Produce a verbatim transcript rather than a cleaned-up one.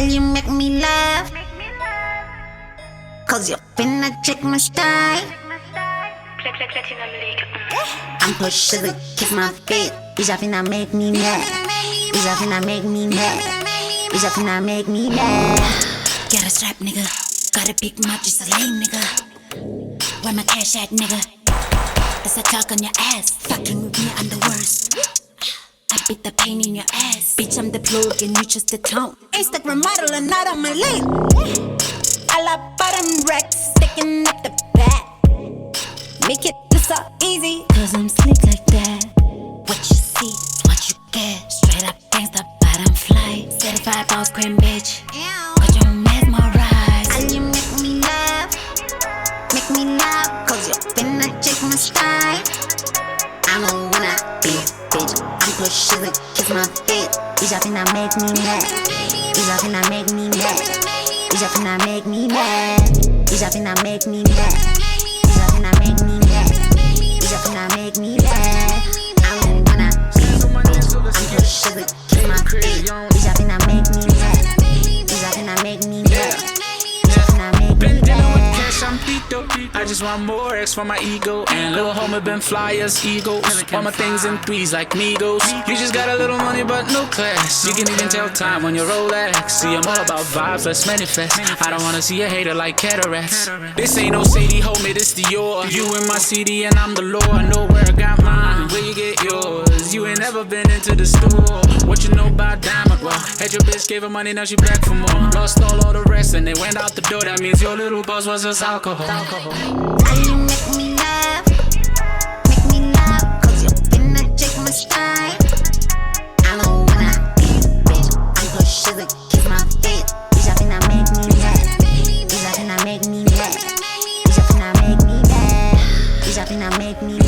Girl, you make me laugh, cause you finna check my style. I'm pushing the kiss my feet. Is that finna make me mad? Is that finna make me mad? Is that finna make me mad? Got a strap, nigga. Got a big mouth, just a lame nigga. Where my cash at, nigga? That's a talk on your ass. Fucking with me, I'm the worst. I beat the pain in your ass. Bitch, I'm the plug and you just the tone. Instagram model and not on my link. I love bottom racks, sticking up the back. Make it look so easy, cause I'm slick like that. What you see is what you get. Straight up gangsta, bottom flight. Certified boss queen, bitch. Cause you mesmerize. Girl, you make me laugh, make me laugh, cause you finna check my style. I'm a winner, bitch, bitch. I'm pushing the kiss my feet. Is that finna make me mad? Is that finna make me mad? Is that finna make me mad? Is that finna make me mad? Is that finna make me mad? Is that finna make me mad? I'm a winner, bitch. I'm pushing the kiss my feet. Is that finna make me mad? Is that finna make me mad? Is that finna make me mad? I'm Tito. I just want more X for my ego. And little homie been fly as egos. All my things in threes like Migos. You just got a little money but no class. You can even tell time on your Rolex. See, I'm all about vibes, let's manifest. I don't wanna see a hater like cataracts. This ain't no Sadie, homie, this Dior. You in my C D and I'm the Lord. I know where I got mine, where you get yours. You ain't never been into the store. What you know about Diamond? Well, had your bitch, gave her money, now she back for more. Lost all of the rest and they went out the door. That means your little boss was just alcohol. Girl, you make me laugh, make me laugh, cause you finna check my style. I'm a winner, bitch. I'm pushing the kiss my feet. Is that finna make me mad? Is that finna make me mad? Is that finna make me mad? Is that finna make me